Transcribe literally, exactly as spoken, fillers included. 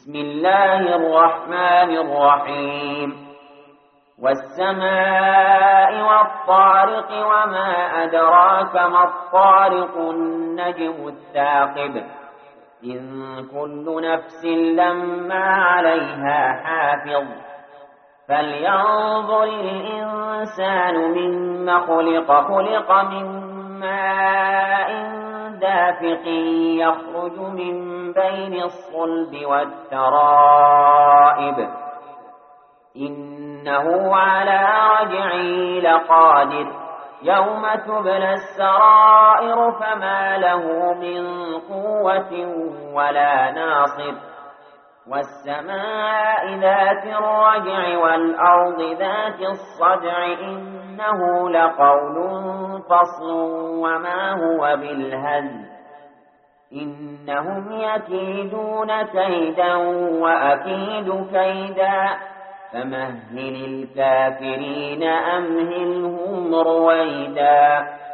بسم الله الرحمن الرحيم والسماء والطارق وما أدراك ما الطارق النجم الثاقب إن كل نفس لما عليها حافظ فلينظر الإنسان مما خلق خلق من ماء دافق يخرج من بين الصلب والترائب إنه على رجعه لقادر يوم تبلى السرائر فما له من قوة ولا ناصر والسماء ذات الرجع والأرض ذات الصدع إنه لقول فصل وما هو بالهزل إنهم يكيدون كيدا وأكيد كيدا فمهل الكافرين أمهلهم رويدا.